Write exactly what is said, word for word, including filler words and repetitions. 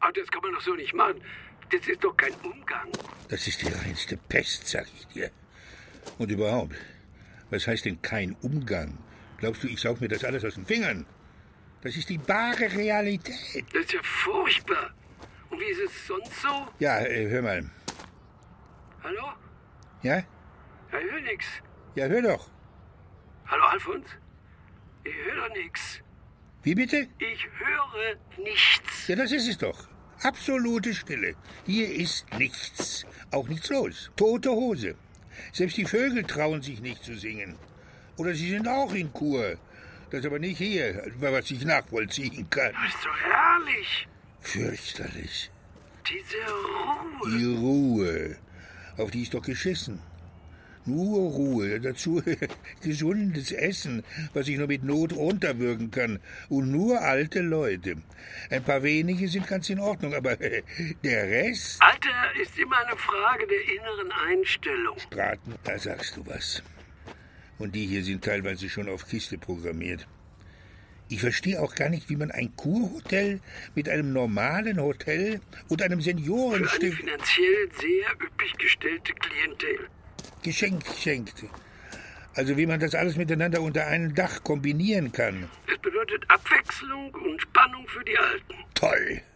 Aber das kann man doch so nicht machen. Das ist doch kein Umgang. Das ist die reinste Pest, sag ich dir. Und überhaupt, was heißt denn kein Umgang? Glaubst du, ich saug mir das alles aus den Fingern? Das ist die bare Realität. Das ist ja furchtbar. Und wie ist es sonst so? Ja, äh, hör mal. Hallo? Ja? Ja, ich höre nix. Ja, hör doch. Hallo, Alfons? Ich höre doch nix. Wie bitte? Ich höre nichts. Ja, das ist es doch. Absolute Stille. Hier ist nichts. Auch nichts los. Tote Hose. Selbst die Vögel trauen sich nicht zu singen. Oder sie sind auch in Kur. Das aber nicht hier, was ich nachvollziehen kann. Das ist doch herrlich. Fürchterlich. Diese Ruhe. Die Ruhe. Auf die ist doch geschissen. Nur Ruhe, dazu gesundes Essen, was ich nur mit Not runterwürgen kann. Und nur alte Leute. Ein paar wenige sind ganz in Ordnung, aber der Rest... Alter ist immer eine Frage der inneren Einstellung. Braten, da sagst du was. Und die hier sind teilweise schon auf Kiste programmiert. Ich verstehe auch gar nicht, wie man ein Kurhotel mit einem normalen Hotel und einem Für eine Seniorenstück... finanziell sehr üppig gestellte Klientel. Geschenkt, geschenkt. Also wie man das alles miteinander unter einem Dach kombinieren kann. Es bedeutet Abwechslung und Spannung für die Alten. Toll.